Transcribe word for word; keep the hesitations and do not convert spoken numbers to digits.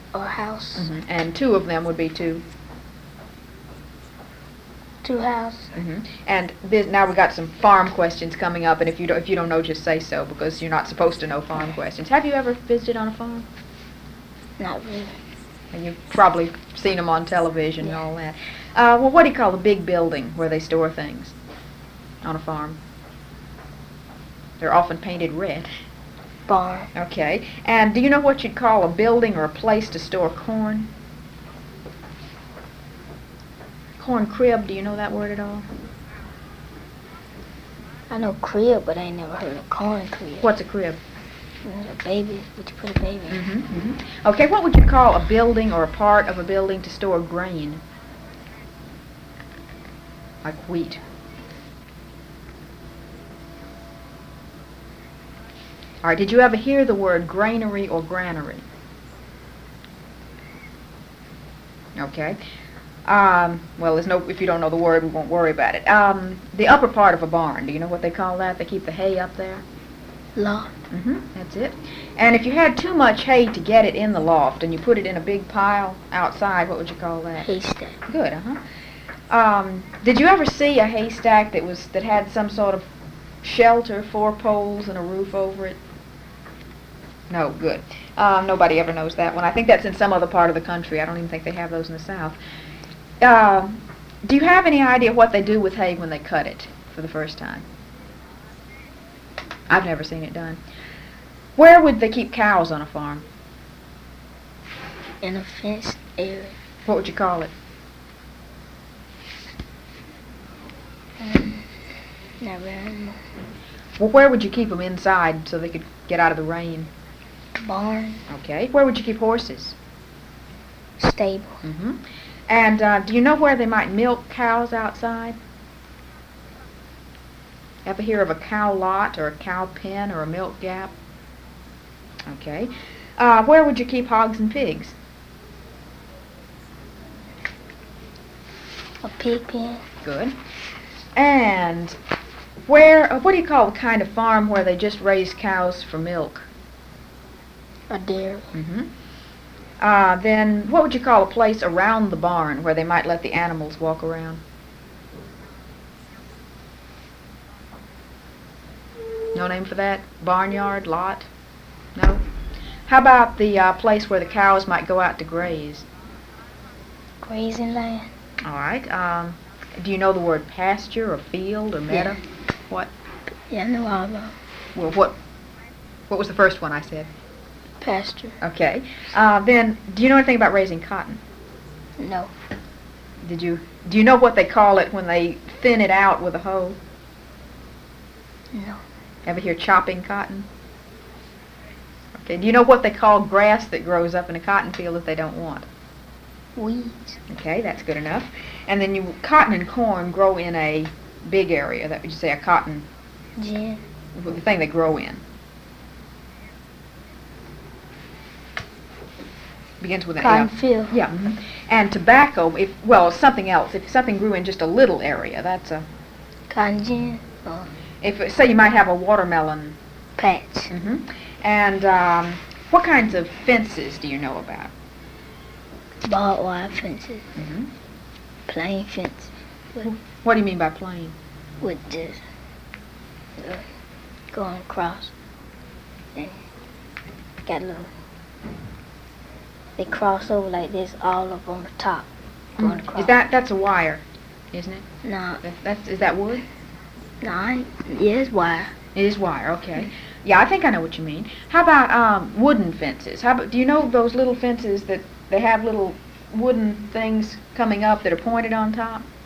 or house. Mm-hmm. And two of them would be two. Two house. Mm-hmm. And this, now we got some farm questions coming up, and if you don't, if you don't know, just say so, because you're not supposed to know farm questions. Have you ever visited on a farm? Not really. And you've probably seen them on television Yeah. and all that. Uh, well, what do you call the big building where they store things on a farm? They're often painted red. Barn. Okay. And do you know what you'd call a building or a place to store corn? Corn crib, do you know that word at all? I know crib, but I ain't never heard of corn crib. What's a crib? A baby. Would you put a baby in? Mm-hmm, mm-hmm. Okay, what would you call a building or a part of a building to store grain? Like wheat. All right, did you ever hear the word granary or granary? Okay. Um, well, there's no, if you don't know the word, we won't worry about it. Um, the upper part of a barn, do you know what they call that? They keep the hay up there? Loft. Mm-hmm, that's it. And if you had too much hay to get it in the loft and you put it in a big pile outside, what would you call that? Haystack. Good, uh-huh. Um, did you ever see a haystack that was that had some sort of shelter, four poles and a roof over it? No, good. Um, nobody ever knows that one. I think that's in some other part of the country. I don't even think they have those in the South. Um, do you have any idea what they do with hay when they cut it for the first time? I've never seen it done. Where would they keep cows on a farm? In a fenced area. What would you call it? Um, never heard. Well, where would you keep them inside so they could get out of the rain? Barn. Okay. Where would you keep horses? Stable. Mm-hmm. And uh, do you know where they might milk cows outside? Ever hear of a cow lot or a cow pen or a milk gap? Okay. Uh, where would you keep hogs and pigs? A pig pen. Good. And where, uh, what do you call the kind of farm where they just raise cows for milk? A dairy. Mm-hmm. Uh, then what would you call a place around the barn where they might let the animals walk around? No name for that? Barnyard, lot? No? How about the uh, place where the cows might go out to graze? Grazing land. All right. Um, do you know the word pasture or field or meadow? Yeah. What? Yeah, I know all about Well, what? What was the first one I said? pasture. Okay. Uh, then, do you know anything about raising cotton? No. Did you? Do you know what they call it when they thin it out with a hoe? No. Ever hear chopping cotton? Okay. Do you know what they call grass that grows up in a cotton field that they don't want? Weeds. Okay, that's good enough. And then you, cotton and corn grow in a big area. That would you say a cotton? Gin. The thing they grow in. Begins with an Cotton F. field. Yeah. Mm-hmm. And tobacco, if well, something else. If something grew in just a little area, that's a. Cotton gin. Or If say you might have a watermelon. patch. Mm-hmm. And um, what kinds of fences do you know about? Barbed wire fences. Mm-hmm. Plain fence. With, What do you mean by plain? with just uh, going across. And got a little. They cross over like this all up on the top. Going across. Is that that's a wire, isn't it? No, That, that's is that wood? no, I ain't- yeah, it's wire. It is wire. Okay. Yeah, I think I know what you mean. How about um, wooden fences? How about do you know those little fences that they have little wooden things coming up that are pointed on top?